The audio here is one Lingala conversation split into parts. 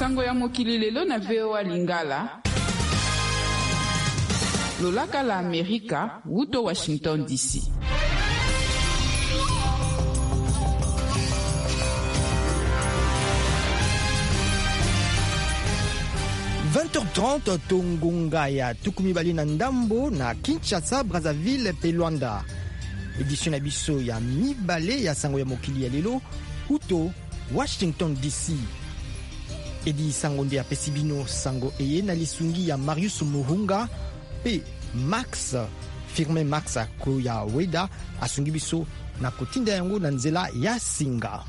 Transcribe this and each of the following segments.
Sango ya mokili lelo na VOA Lingala. Lolaka la Amerika, wuto Washington DC. h Tongonga ya Tukumibali na Ndambo na Kinshasa, Brazzaville pe Luanda. Édition na biso ya mibale ya sango ya mokili ya lelo uto Washington DC. Edi sango nde apesi bino sango eye na lisungi ya Marius Muhunga pe Max Firmin Max ko ya Weda asungi biso na kotinda yango na nzela ya singa.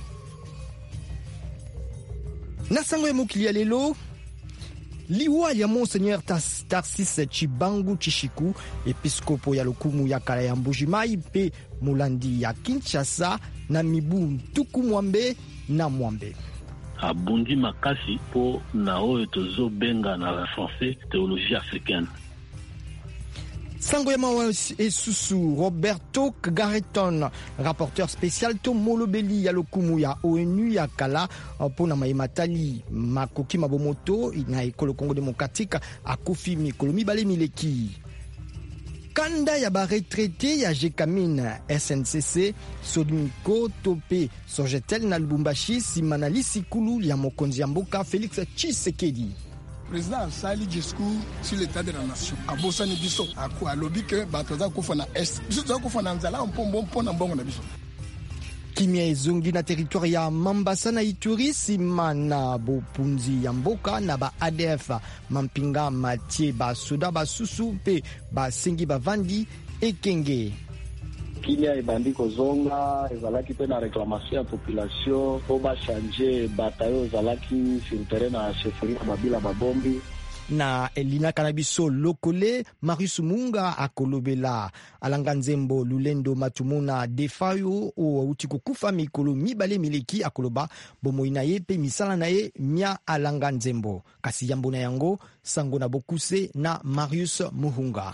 Na sango ya mokili ya lelo liwa ya Monseigneur Tarsis Chibangu Chishiku, episkopo ya lokumu ya kala ya Mbujimai pe mulandi ya Kinshasa na mibu tuku mwambe na mwambe. Abundi makasi po na oyo tozo benga na la français théologie africaine. Sango ya mawa esusu Roberto Gareton, rapporteur spécial to molobeli ya lokumu ya ONU ya kala pona maimatali makoki mabomoto na ekolo Congo démocratique akufi mikolo mibale mileki. Kanda ya ba retraité ya Jekamine SNCC Sodimiko Tope Sojetel na Lubumbashi simanali sikulu ya mokonzi ya mboka Félix Tshisekedi. Président Sali discours sur l'état de la nation. Abosani biso a lobby que batoza ko fana est. Biso ko fana nzala mpombo mpona mbongo na biso. Kimia ezongi na territoire ya Mambasa na Ituri simana bopunzi ya mboka na ba ADF mampinga matie ba soda ba susu pe ba sengi ba vandi ekenge. Kilia ebandi kozonga ezalaki pe na réclamation ya population po ba changer batayo ezalaki sur terrain na chefferie ya Babila Babombi. Na Elina Kanabiso Lokole Marius Munga akolobela alanga nzembo Lulendo Matumona Defayo o uti kokufa mikolo mibale mileki akoloba bomoi na ye pe misala na ye mia alanga nzembo kasi yambo na yango sango na bokuse na Marius Muhunga.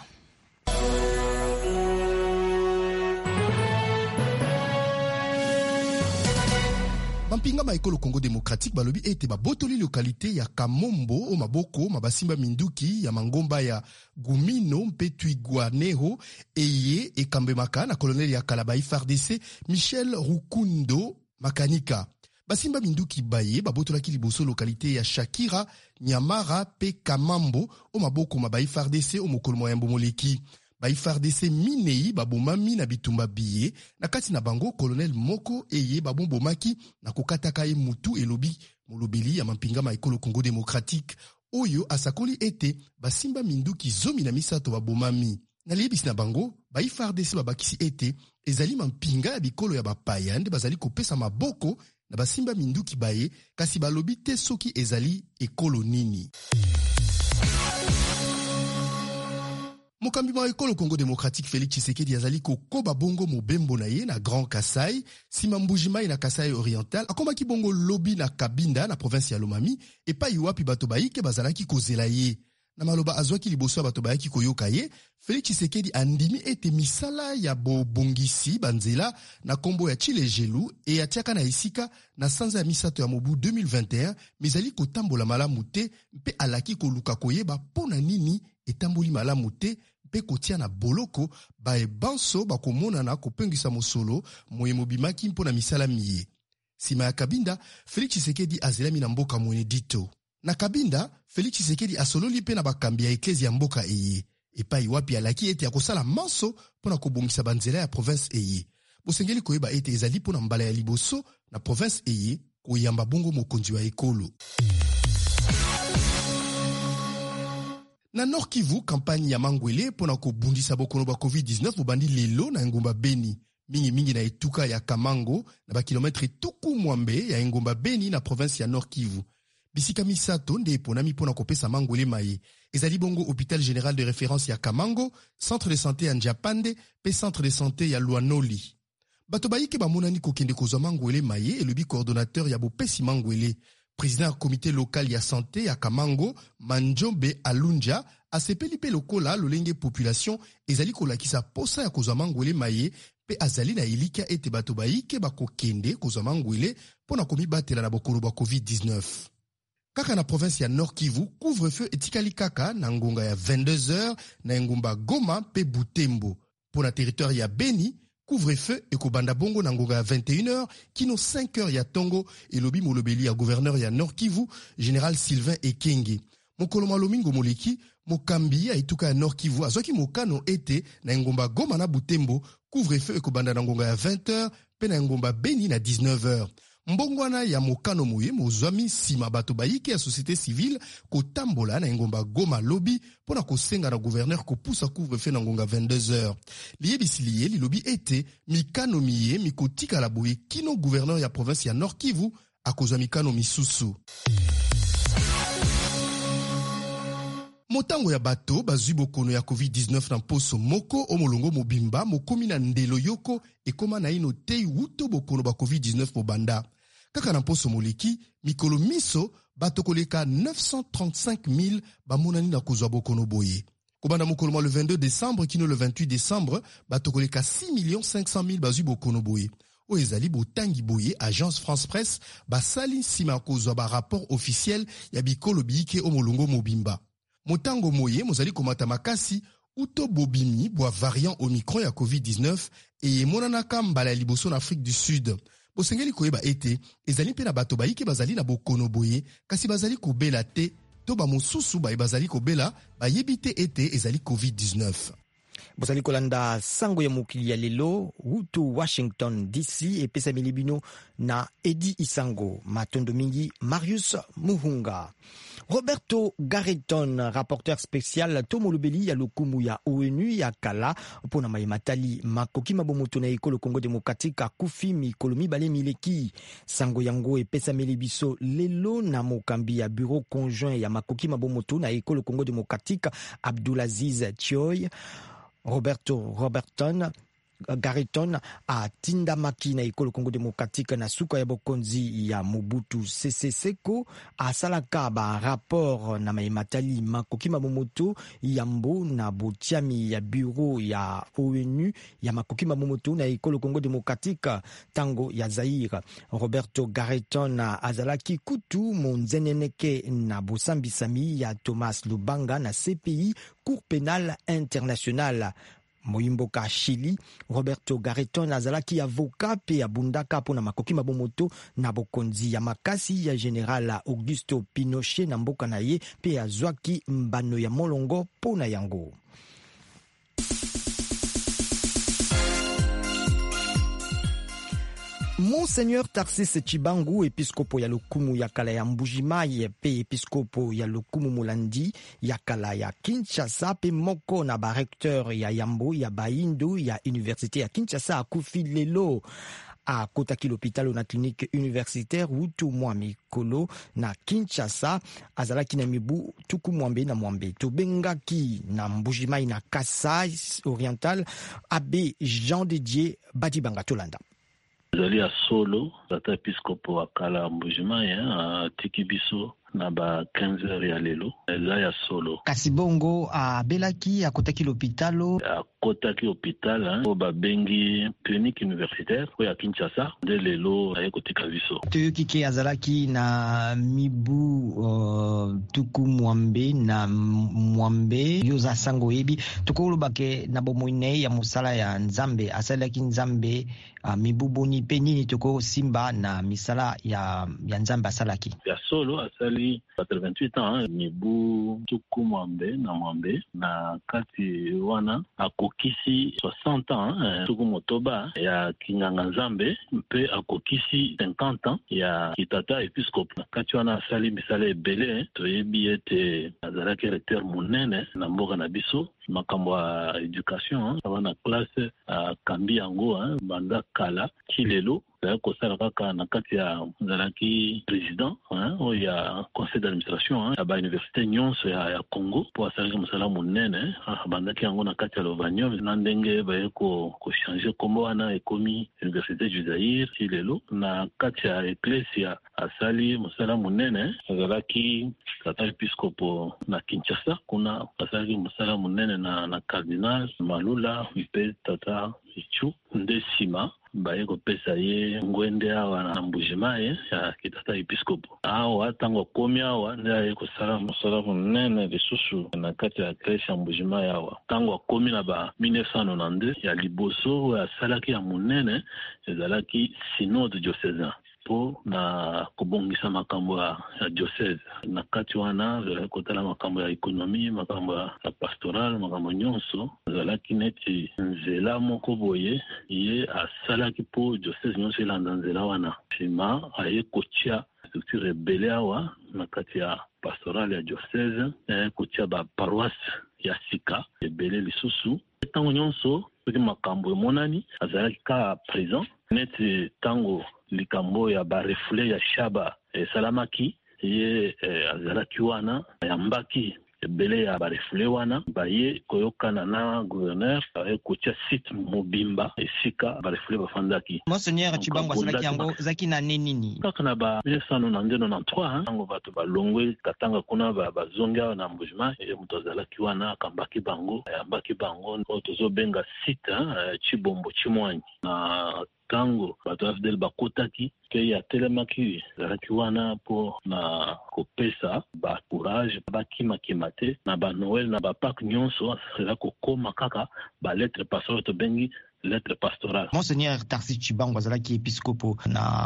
Bampinga maekolo Congo démocratique balobi ete babotoli localité ya Kamombo o maboko mabasimba minduki ya mangomba ya Gumino mpe Twigwaneho eye ekambemaka na colonel ya Kalabai FARDC Michel Rukundo Makanika. Basimba minduki baye babotolaki liboso localité ya Shakira, Nyamara pe Kamambo o maboko mabai FARDC o mokolo moyambo moleki. Ba FARDC minei babomami na bitumba biye na kati na bango colonel moko eye babombomaki na kokataka ye mutu elobi molobeli ya mampinga maekolo Congo démocratique oyo asakoli ete basimba minduki zomi na misato babomami. Na liebisi na bango ba FARDC babakisi ete ezali mampinga ya bikolo ya bapaya nde bazali kopesa maboko na basimba minduki baye kasi balobi te soki ezali ekolo nini. Mokambi ma ekolo Congo démocratique Félix Tshisekedi azali kokoba bongo mobembo na ye na Grand Kasai, sima Mbujimai na Kasai oriental, akomaki bongo lobi na Kabinda na province ya Lomami, epa iwapi bato baike bazalaki kozela ye. Na maloba azwaki liboso bato bayaki koyoka ye, Félix Tshisekedi andimi ete misala ya bobongisi banzela na kombo ya Chilejelu e atiaka na esika na sanza ya misato ya mobu 2021, mizali kotambola malamu te mpe alaki koluka koyeba pona nini etamboli malamu te mpe kotia na boloko bae banso bakomona na kopengisa mosolo moye mobimaki mpona misala miye. Sima ya Kabinda, Félix Tshisekedi azelami na mboka mwene dito. Na Kabinda, Félix Tshisekedi asololi pe na bakambi ya eklezi ya mboka eye. Epa iwapi alaki ete akosala manso pona kobongisa banzela ya province eye. Bosengeli koyeba ete ezali pona mbala ya liboso na province eye koyamba bongo mokonzi wa ekolo. Na Nord Kivu, kampani ya Mangwele pona kobundisa bokono ba COVID-19 bobandi lelo na Ngomba Beni. Mingi na etuka ya Kamango na ba kilometre tuku mwambe ya Ngomba Beni na province ya Nord Kivu. Bisika misato nde eponami pona kopesa Mangwele maye. Ezali bongo hôpital général de référence ya Kamango, centre de santé ya Njapande, pe centre de santé ya Luanoli. Bato baike bamonani kokende kozwa Mangwele maye elobi coordonnateur ya bopesi Mangwele. Président du comité local ya santé ya Kamango, Manjombe Alunja, asepeli pe lokola lolenge population ezali kolakisa posa ya kozwa Mangwele maye pe azali na elika ete bato baike bakokende kozwa Mangwele pona komibatela na bokolo ba COVID-19. Kaka na province ya Nord Kivu, couvre-feu etikali kaka na ngonga ya 22h na ngumba Goma pe Butembo. Pour na territoire ya Beni, couvre-feu ekobanda bongo na ngonga ya 21h kino 5h ya tongo elobi molobeli ya gouverneur ya Nord Kivu, général Sylvain Ekenge. Mokolo malomingo moleki, mokambi ya ituka ya Nord Kivu azwaki mokano ete na ngomba Goma na Butembo, couvre-feu ekobanda na ngonga ya 20h pe na ngomba Beni na 19h. Mbongwana ya mokano moye mozwami sima bato bayike ya société civile kotambola na ngomba Goma lobi pona kosenga na gouverneur kopusa couvre-feu na ngonga 22h. Liyebisi liye lilobi ete mikano miye mikotika la boye kino gouverneur ya province ya Nord Kivu akozwa mikano misusu. Motango ya bato bazwi bokono ya COVID-19 na mposo moko omolongo mobimba mokomi na ndelo yoko ekoma na ino tei wuto bokono ba COVID-19 mobanda. Kaka na mposo moleki, mikolo miso bato koleka 935,000 bamonani na kozwa bokono boye. Kobanda mokolo le 22 décembre kino le 28 décembre, bato koleka 6,500,000 bazwi bokono boye. O ezali botangi boye, Agence France Presse basali sima kozwa ba rapport officiel ya bikolo biike omolongo mobimba. Motango moye mozali komata makasi uto bobimi bwa variant Omicron ya COVID-19 e monanaka mbala ya liboso na Afrique du Sud. Bosengeli koyeba ete ezali mpe na bato bayike bazali na bokono boye kasi bazali kobela te to ba mosusu baye bazali kobela bayebi te ete ezali COVID-19. Bozali kolanda sango ya mokili ya lelo wutu Washington DC epesa milibino na Edi Isango matondo mingi Marius Muhunga. Roberto Garreton, rapporteur spécial Tomolobeli ya lokumu ya ONU ya kala pona matali makoki mabomoto na ekolo Congo démocratique akufi mikolo mibale mileki. Sango yango epesa milibiso lelo na mokambi ya bureau conjoint ya makoki mabomoto na ekolo Congo démocratique Abdulaziz Thioy. Roberton Garreton a tindamaki na ekolo Congo démocratique na suka ya bokonzi ya Mobutu Sese Seko asalaka ba rapport na matali makoki mabomoto yambo na botiami ya bureau ya ONU ya makoki mabomoto na ekolo Congo démocratique tango ya Zaire. Roberto Garreton azalaki kutu monzeneneke na bosambisami ya Thomas Lubanga na CPI Cour pénale internationale. Moimboka Chili, Roberto Garreton azalaki avocat pe abundaka pona makoki mabomoto na bokonzi ya makasi ya General Augusto Pinochet na mboka na ye pe azwaki mbano ya molongo pona yango. Monseigneur Tarsis Chibangu, episkopo ya lokumu ya kala ya Mbujimai pe episkopo ya lokumu Mulandi ya kala ya Kinshasa pe moko na ba recteur ya Yambo ya Baindo ya Université ya Kinshasa akufi lelo. A kotaki l'hôpital na clinique universitaire wutu mwa mikolo na Kinshasa azalaki na mibu tuku mwambe na mwambe tobengaki na Mbujimai na Kasai oriental abbé Jean Didier Badibanga Tolanda. Zali ya solo tata episkopo akala Mbujimai atiki biso na ba 15h ya lelo eza ya solo. Kasi bongo abelaki akotaki l'hôpitalo akotaki hôpital po babengi clinique universitaire po ya Kinshasa nde lelo ayekotika biso. Toyoki ke azalaki na mibu tuku mwambe na mwambe yoza sango yebi tokolobake na bomoine ya musala ya Nzambe asalaki Nzambe mibu boni pe nini toko simba na misala ya Nzambe asalaki ya solo asali 88 ans mibu tuku mwambe na kati wana akokisi 60 ans tuku motoba ya kinganga Nzambe mpe akokisi 50 ans ya kitata episkope na kati wana asali misala ebele toyebi ete azalaki recteur munene na mboka na biso makambo ya education wana classe kambi yango banda kala kilelo kosala kaka na kati ya nzalaki président ya conseil d'administration ya ba université nyonso ya Congo po asalaki mosala monene bandaki yango na kati ya Lovanium na ndenge baye ko changer kombo wana ekomi université du Zaire kilelo na kati ya ecclesia asali mosala monene azalaki tata episkopo na Kinshasa kuna asalaki mosala monene na cardinal Malula mpe tata Ichu ndesima baye kopesa ye ngwende awa na mbujima ya kitata episkopo awa ntango akomi awa nde aye kosala mosala monene lisusu na kati ya creche ya mbujima awa ntango akomi na ba 1992 ya liboso oyo asalaki ya monene ezalaki synode diocésain po na kobongisa makambo ya diocese na kati wana kotala makambo ya ekonomi, makambo ya pastoral, makambo nyonso ezalaki neti nzela moko boye ye asalaki po diocese nyonso elanda nzela wana nsima aye kotia structure ebele awa na kati ya pastoral ya diocese kotia baparoise ya sika ebele lisusu ntango nyonso soki makambo emonani azalaki ka présent neti ntango likambo ya barefule ya shaba esalamaki ye azalaki wana yambaki ebele ya barefule wana baye koyokana na gouverneur kotia site mobimba esika barefule bafandaki. Monseigneur Chibangu asalaki yango zaki na nini kaka na ba 1993 ntango bato balongwe katanga kuna bazongi awa na mbujima moto azalaki wana akambaki bango ayambaki bango oyo tozobenga site Chibombo Chimwanyi na tango bato ya fidele bakotaki ke ya telemaki ezalaki wana po na kopesa ba courage bakima te na ba Noël na ba Pâques nyonso ezala kokoma kaka ba lettre pastorale tobengi lettre pastorale. Monseigneur Tarcisse Chibangu azalaki episkopo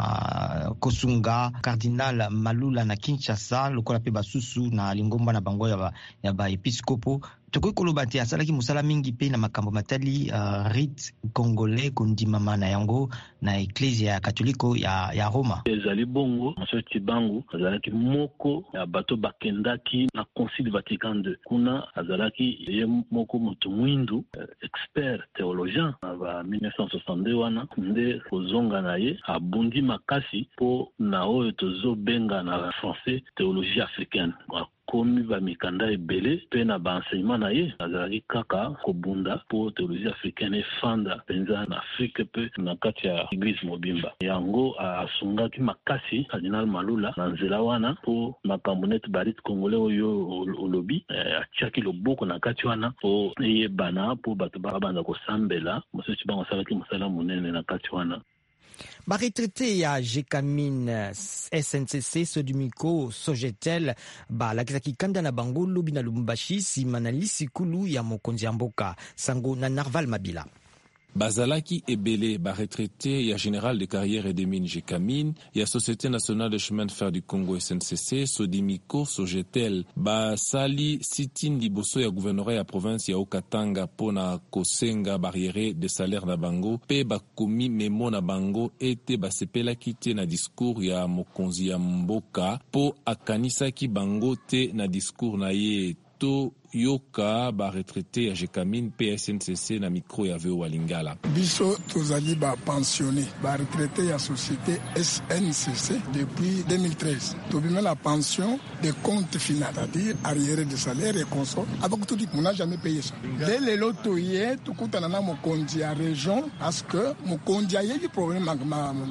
na Kosunga, Cardinal Malula na Kinshasa, lokola pe basusu na lingomba na bango ya ba episkopo. Tokoki koloba te asalaki mosala mingi pe na makambo matali rite congolais kondimama na yango na eklezia katoliko ya Roma. Ezali bongo Monseigneur Chibangu azalaki moko ya bato bakendaki na Concile Vatican II. Kuna azalaki ye moko moto mwindu expert théologien na ba 1962 wana nde kozonga na ye abundi makasi po na oyo tozobenga na français théologie africaine. Komi ba mikanda ebele pe na ba enseignement na ye azalaki kaka kobunda po théologie africaine efanda penza na Afrique pe na kati ya église mobimba yango asungaki makasi Cardinal Malula na nzela wana po makambo neti barite congolais oyo olobi atiaki loboko na kati wana po eyebana po bato babanda kosambela Monseigneur Chibangu asalaki mosala monene na kati wana. Baretraité ya Jekamine SNCC Sodimiko Sojetel balakisaki kanda na bango lobi na Lubumbashi nsima na lisikulu ya mokonzi ya mboka sango na Narval Mabila. Bazalaki ebele retraité ya général de carrière et des mines Jekamine ya Société nationale de chemin de fer du Congo SNCC Sodimiko Sojetel basali sitin liboso ya gouvernorat ya province ya Okatanga pona kosenga barrière de salaire na bango pe bakomi memo na bango ete basepelaki te na discours ya mokonzi ya mboka po akanisaki bango te na discours na ye to yoka ba retraité ya Jekamine PSNCC na micro ya Veo Walingala. Biso tozali ba pensionné ba retraité ya société SNCC depuis 2013. Tobima la pension des comptes finaux, c'est-à-dire arriéré de salaire et consort. Avec tout dit, on n'a jamais payé ça. Dès le loto hier, tout coûte à la mokondi à région parce que mokondi a eu des problèmes avec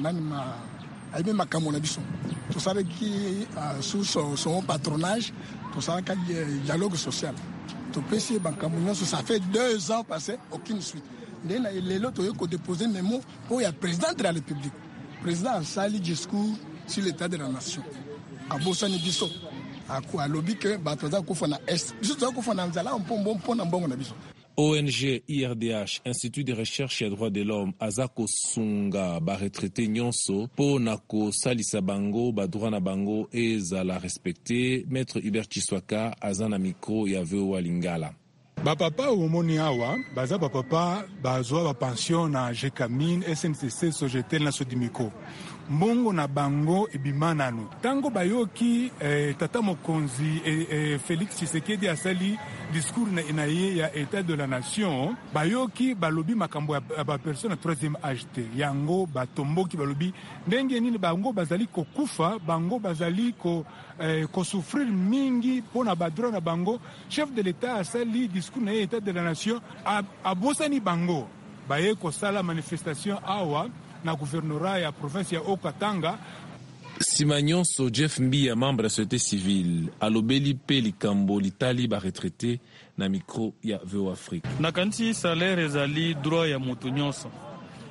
ma camonabiso. Tout ça qui sous son patronage. Tout ça, dialogue social. Tout ça fait 2 ans passés, aucune suite. Les lots ont déposé mes mots pour le président de la République. Le président a sali discours sur l'état de la nation. À Bossani Bisso, à lobby que Batoza Koufana Est. Juste à Koufana Nzala, on peut un bon Nabiso. ONG IRDH, Institut de recherche et droits de l'homme, Azako Sunga, ba retraité nyonso, po nako salisa bango, ba droit na bango, ezala respecté, Maître Hubert Chiswaka, azana micro, Yaveo Walingala. Ba papa omoni awa, baza ba papa, bazwa ba pension na Jekamine, SNCC, Sojetel na Sodimiko. Mbongo na bango ebimananu. Tango bayoki tata mokonzi Félix Tshisekedi asali discours na ye ya état de la nation, bayoki balobi makambo ya ba personne 3e âge te. Yango batomboki balobi ndenge nini bango bazali kokufa, bango bazali ko souffrir mingi pona badro na bango. Chef de l'état asali discours na ye état de la nation abosani bango. Baye ko sala manifestation awa na gouvernorat ya province ya Okatanga. Simanyonso Jeff Mbia, membre de la société civile, alobeli pe likambo litali ba retraité na micro ya Veo Afrique. Na kanti salaire ezali droit ya mutu nyonso.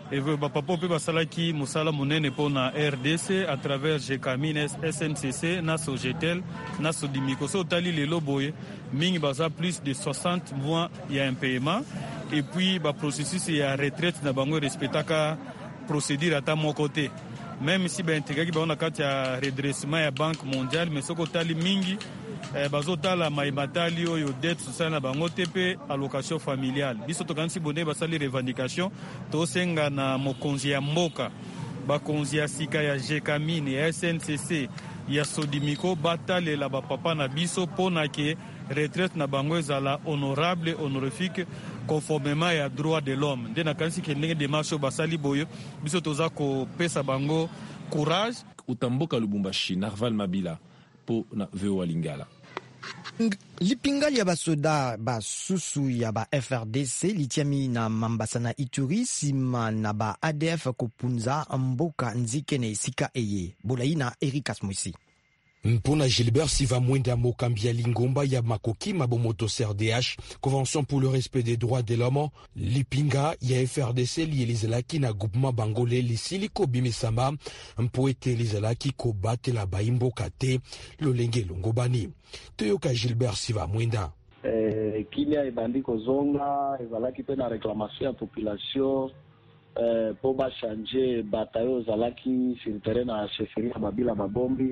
et papa pe basalaki musala monene pona RDC à travers Jekamine, SNCC, na Sogetel, na Sodimiko. So tali lelo boye mingi baza plus de 60 mois il y a un paiement et puis ba processus ya retraite na bango respectaka procédure à mon côté. Même si ba intégraki ba on a kati ya redressement ya Banque mondiale mais soko tali mingi bazotala maimatali oyo dette sociale na bango tepe allocation familiale biso tokanisi bone basali revendication tosenga na mokonzi ya mboka bakonzi ya sika ya Jekamine ya SNCC ya Sodimiko batalela bapapa na biso pona ke retraite na bango ezala honorable honorifique conformément ya droit de l'homme nde nakanisi ke ndenge démarche basali boyo biso toza kopesa bango courage. Utamboka Lubumbashi, Narval Mabila po na VOA Lingala. Lipingali ya basoda basusu ya ba FRDC litiami na mambasa na Ituri sima na ba ADF kopunza mboka nzike na esika eye bolai na Erikas Moisi. Mpona Gilbert Siva Mwenda mokambi ya Lingomba ya makoki mabomoto CRDH, Convention pour le respect des droits de l'homme, lipinga ya FRDC lielizalaki na groupement bangolais lisiliko bimisama mpoete lizalaki ko batela baimboka te lolenge longobani. Toyoka Gilbert Siva Mwenda. Kilia ebandi kozonga ezalaki pe na réclamation ya population po ba changer batayo zalaki sur terrain na chefferie ya Babila Mabombi.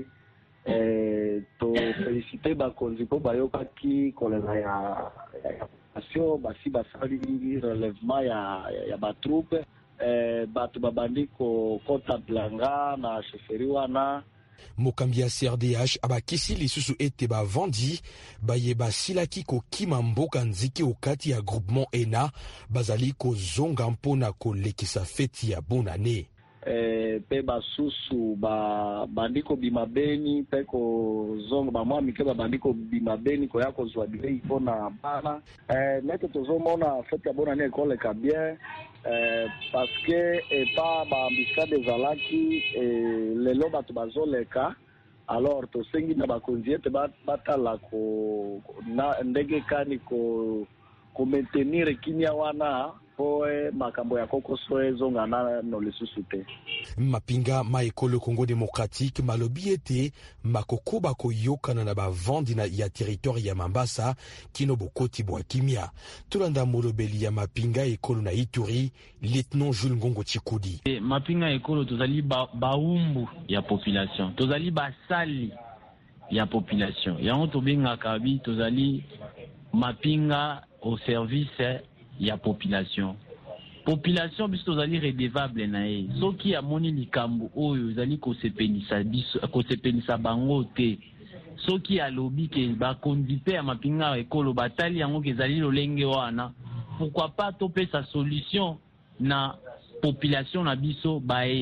To féliciter bakonzi po bayokaki kolela ya population basi basali relèvement ya batroupe batu babandi ko kota blanga na chefferie wana. Mokambi ya CRDH abakisi lisusu ete bavandi baye basilaki kokima mboka nziki okati ya groupement ENA bazali kozonga mpona kolekisa feti ya bonane. Pe basusu bandiko bimabeni pe ko zongo ba mwa mike bandiko bimabeni ko yako zwa direi pona bana nete tozomona fete ya bonane ekole ka bien parce que pas ba ambisade zalaki lelo batu bazoleka alors to sengi na bakonzi ete batala ko na ndege kani ko maintenir kinya wana poe makambo ya kokoso ezongana no lisusu te. Mapinga maekolo Congo démocratique malobi ete makoko bakoyokana na bavandi na ya territoire ya Mambasa kino bokoti bwa kimia. Tulanda molobeli ya mapinga ekolo na Ituri lieutenant Jules Ngongo Chikudi. Mapinga ekolo tozali baumbu ya population, tozali basali ya population. Yango tobenga kabi tozali mapinga au service ya population biso tozali redevable na ye soki amoni likambo oyo ezali kosepenisa bango te soki alobi ke bakondipe ya mapinga ekolo batali yango ke ezali lolenge wana pourquoi pas topesa solution na population na biso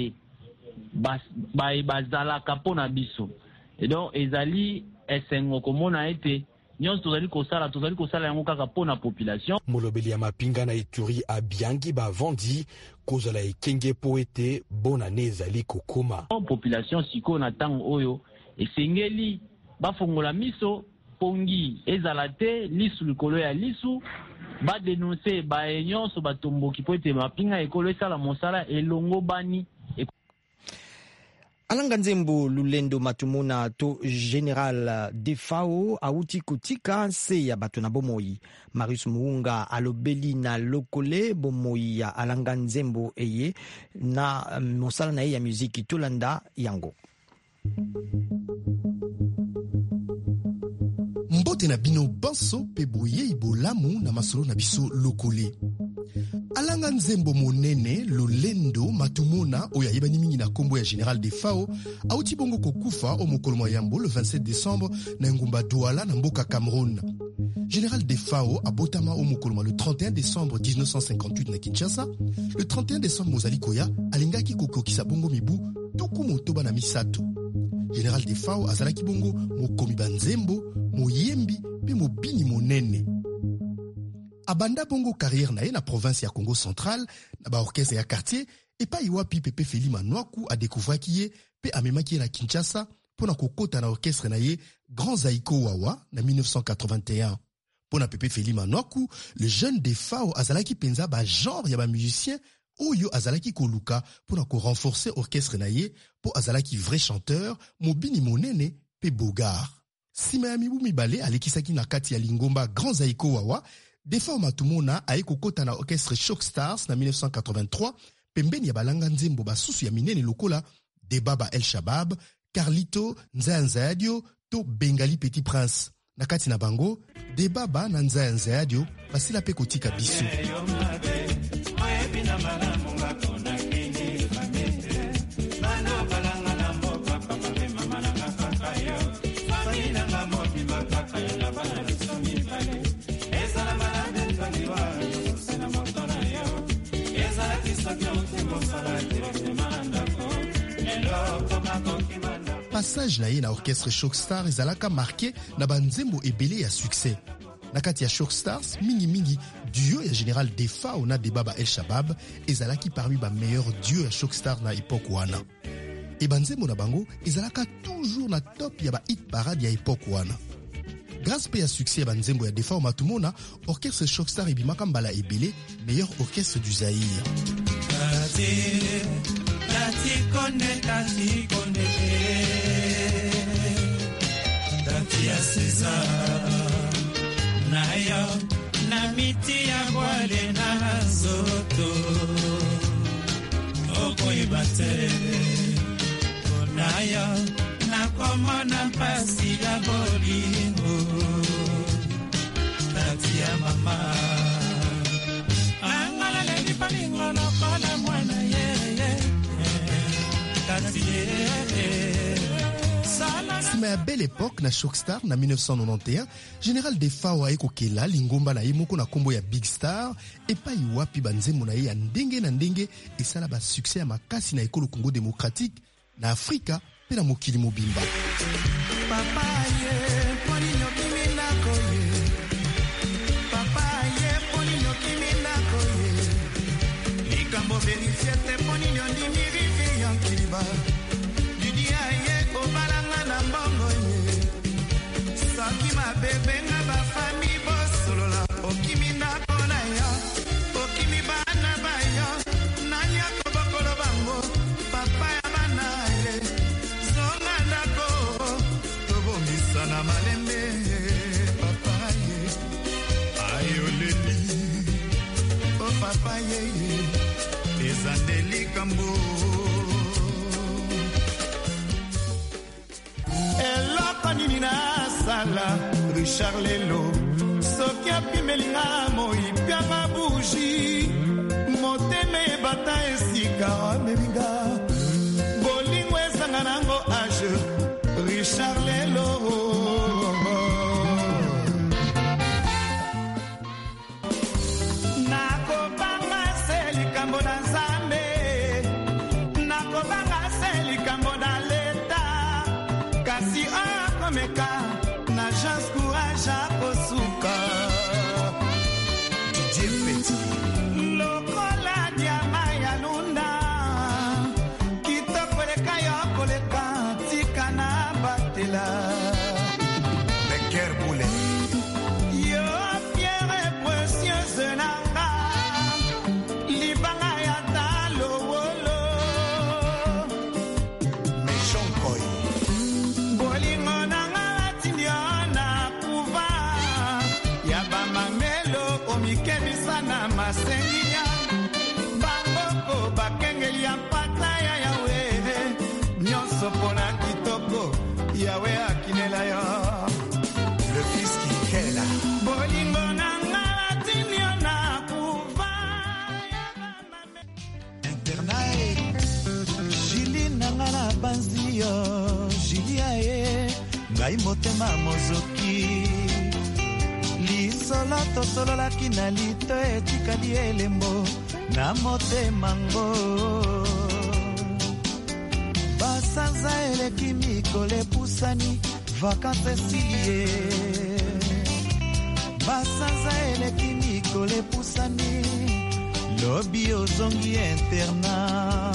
bazalaka mpo na biso et donc ezali esengo komona ete nyonso tozali kosala yango kaka pona population. Molobeli ya mapinga na Ituri abiangi bavandi kozala ekenge po ete bonane ezali kokoma. Population siko na tango oyo esengeli bafongola miso pongi ezala te lisu likolo ya lisu badenonse nyonso batomboki po ete mapinga ekolo esala mosala elongo bani. Alanga Nzembo Lulendo Matumona to General Defao auti kutika se ya bato na bomoi. Marius Muunga alobeli na lokole bomoi ya Alanga Nzembo eye na mosala na ya muziki tolanda yango. Mbote na bino banso pe boye ibolamu na masolo na biso lokole. Alanga Nzembo monene Lolendo Matumona oya yebani mingi na kombo ya General Defao auti bongo kokufa o mokolo mwa yambo le 27 décembre na ngumba Douala na mboka Cameroun. General Defao abotama o mokolo le 31 décembre 1958 na Kinshasa. Le 31 décembre mozali koya alingaki kokokisa bongo mibu tuku motoba na misato. General Defao azalaki bongo mokomi banzembo, moyembi pe mobini monene. Abanda bongo carrière na ye na province ya Congo central na ba orchestre ya quartier et pa iwapi Pepe Feli Manwaku a découvert qui ye pe amemaki na Kinshasa pona kokota na orchestre na ye Grand Zaiko Wawa na 1981. Pona Pepe Feli Manwaku, le jeune Defao azalaki penza ba genre ya ba musicien oyo azalaki koluka pona ko renforcer orchestre na ye po azalaki vrai chanteur, mobini monene pe bogar. Sima ya mibu mibale alekisaki na kati ya lingomba Grand Zaiko Wawa, Defa Matumona aye kokota na orchestre Shock Stars na 1983, pembeni ya balanga nzembo basusu ya minene lokola Debaba El Shabab, Carlito, Nzaya Nzayadio to Bengali Petit Prince. Na kati na bango, Debaba na Nzaya Nzayadio basila pe kotika biso. Passage na ye na orchestre Shock Stars ezalaka marqué na banzembo ebele ya succès. Na kati ya Shock Stars, mingi duo ya Général Defa na Debaba El Shabab ezalaki parmi ba meilleurs duo ya Shock Stars na époque wana. E banzembo na bango ezalaka toujours na top ya ba hit parade ya époque wana. Grâce pe ya succès ya banzembo ya Defa Matumona, orchestre Shock Stars ebimaka mbala ebele meilleur orchestre du Zaïre. Tati konde Tati ya César Nayo na miti ya wale na zoto Okoye bate Nayo na komona pasi ya bolingo Tati ya mama Angala lendi palingo no kona mwana ye Sima ya belle époque na Shock Star na 1991, Général Defa aye kokela lingomba na ye moko na kombo ya Big Star epai wapi banzembo na ye ya ndenge na ndenge esala ba succès ya makasi na ekolo Congo démocratique na Afrika pe na mokili mobimba. Papa ye poni nyokimi na koye Papa ye poni nyokimi na koye Likambo verifiete poni nyondimi rifi yankiliba Didia ye obalanga na mbongo ye Saki mabebe nga ba fami bosolola Okimi ndako na yo Okimi bana bayo Nani akobokolo bango Papa ya bana ye Zonga ndako Tobomisa na malembe Papa ye Ayoleli O papa ye Ezandeli kambo Eloko nini na sala Richard Lelo Soki apimelinga moipianga buji Moteme ebata esika meminga Bolingo ezanga nango age Richard Lelo Nakobanga se likambo na Nzambe Nakobanga se likambo na leta Kasi akomeka na chance courage akosuka DJ Petit Lokola diama ya lunda Kitokoleka yo koleka tika na batela Becker Boule Yo pierre précieuse nanga Libanga ya talo wolo Méchant Koy Bolingo nanga tindiona kuva Ya bamangelo omikebisa na masenginya Bangoko bakengeli ya mpata ya yawe Nyonso pona kitoko yawe akinela yo Le fils qui kela Bolingo nanga tindiona kuva Ya bamangelo Internae Jili nanga na banzio Jilia ye Ngai motema mozoki Lisolo tosololaki na lito etikali elembo Na motema ngo Basanza eleki mikole pusani Vakante silie Basanza eleki mikole pusani Lobi ozongi interna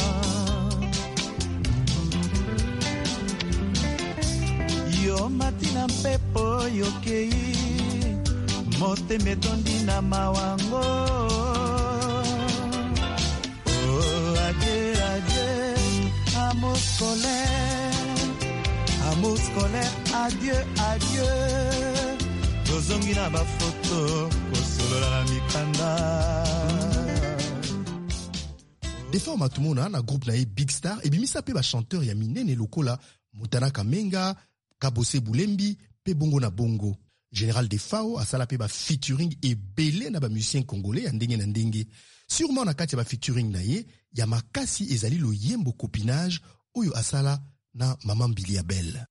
Yo matina mpepo yokei Moteme tondi na mawango Amour scolaire, adieu, adieu. Tozongi na ba photo, kosolola na mikanda. Defao matumona na groupe na Big Star et bimisa pe ba chanteur ya minene lokola Mutana Kamenga, Kabose Boulembi, pe bongo na bongo. Général Defao asala pe ba featuring et belé na ba musicien congolais ya ndenge na ndenge. Sûrement na kati ya ba featuring na ye, ya makasi ezali lo yembo copinage oyo asala na Maman Billy Abel.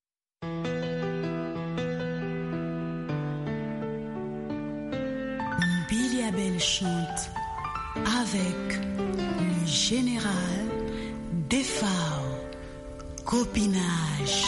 Billy Abel chante avec le général Defao, copinage.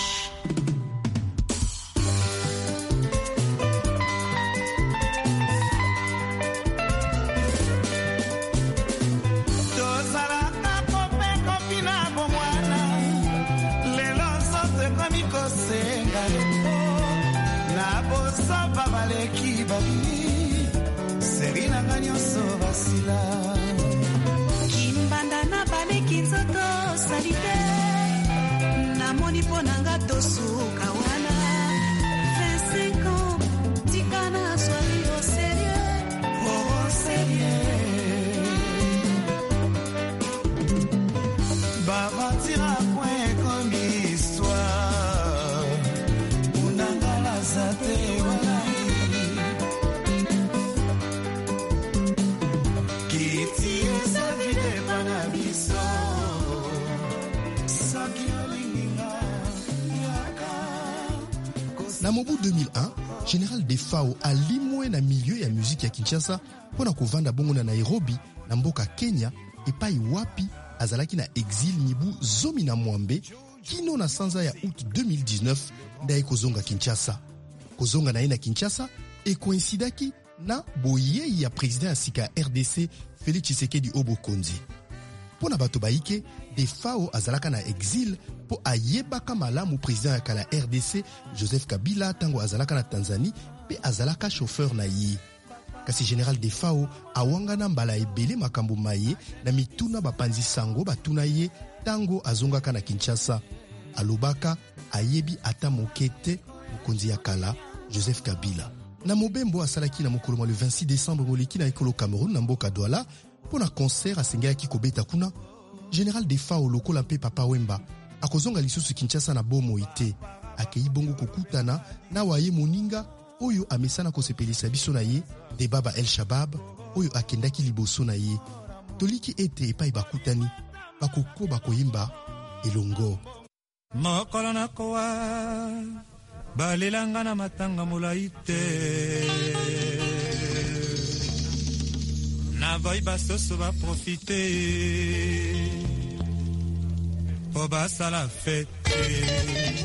Serina ganyo so basila Kimbanda na baleki nzoto salite na moni ponanga tosuka wana 25 ans tikana sois au sérieux oh sérieux baba tira point comme histoire unangala zate wala Na mobu 2001, Général Defao alimwe na milieu ya musique ya Kinshasa pona kovanda bongo na Nairobi na mboka Kenya epai wapi azalaki na exil mibu zomi na mwambe kino na sanza ya août 2019 ndaye kozonga Kinshasa. Kozonga na ye na Kinshasa e coïncidaki na boyei ya président ya sika RDC Félix Tshisekedi Obokonzi. Pona bato baike, Defao azalaka na exil po ayebaka malamu président ya kala RDC Joseph Kabila tango azalaka na Tanzanie pe azalaka chauffeur na ye. Kasi Général Defao awangana mbala ebele makambo maye na mituna bapanzi sango batuna ye tango azongaka na Kinshasa. Alobaka ayebi ata mokete mokonzi ya kala Joseph Kabila. Na mobembo asalaki na mokolo le 26 décembre moleki na ekolo Cameroun na mboka Douala pona concert asengaki kobeta kuna. Général Defao lokola mpe Papa Wemba akozonga lisusu Kinshasa na bomo ite akei bongo kokutana na waye moninga oyo amesana kosepelisa biso na ye de Baba El Shabab oyo akendaki liboso na ye. Toliki ete epai bakutani bakoko bakoyimba elongo mokolo na kowa balelanga na matanga molai te na boy basoso baprofite po basala fete.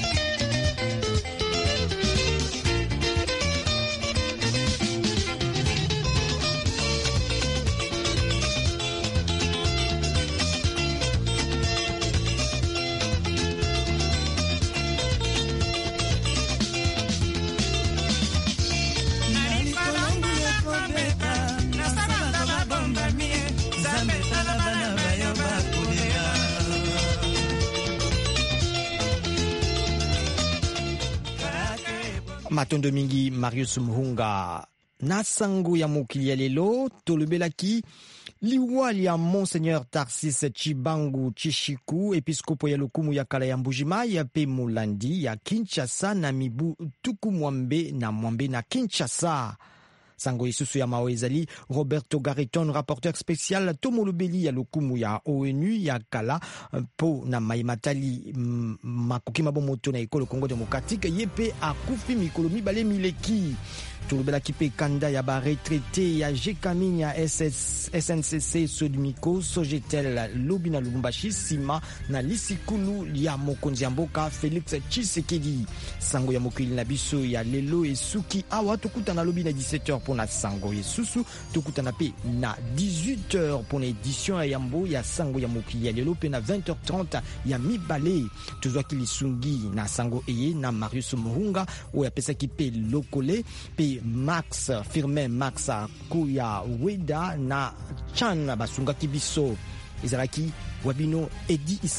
Matondo mingi Marius Muhunga na sango ya mokili ya lelo tolobelaki liwali ya Monseigneur Tarsis Chibangu Chishiku episkopo ya lokumu ya kala ya Mbujima ya pe Mulandi ya Kinshasa na mibu tuku mwambe na Kinshasa. Sango isusu ya mawezali Roberto Garriton, rapporteur spécial Tomolobeli ya lokumu ya ONU ya kala po na maimatali makoki mabomoto na ekolo Congo démocratique yepe akufi mikolo mibale mileki. Tolobela kipe kanda ya ba retraité ya Jekamin ya SNCC Sodimiko Sojetel Lobi na Lubumbashi Sima na Lisikulu ya mokonzi ya mboka Félix Tshisekedi. Sango ya mokili na biso ya lelo esuki awa tokuta na lobi na 17h pona sango esusu tokuta na pe na 18h pona édition ya yambo ya sango ya mokili ya lelo pe na 20h30 ya mibale tozwaki lisungi na sango eye na Marius Muhunga oya pesa kipe lokole pe Max Firmin Max Kuya Weda na Chan basunga kibiso ezalaki wabino Edi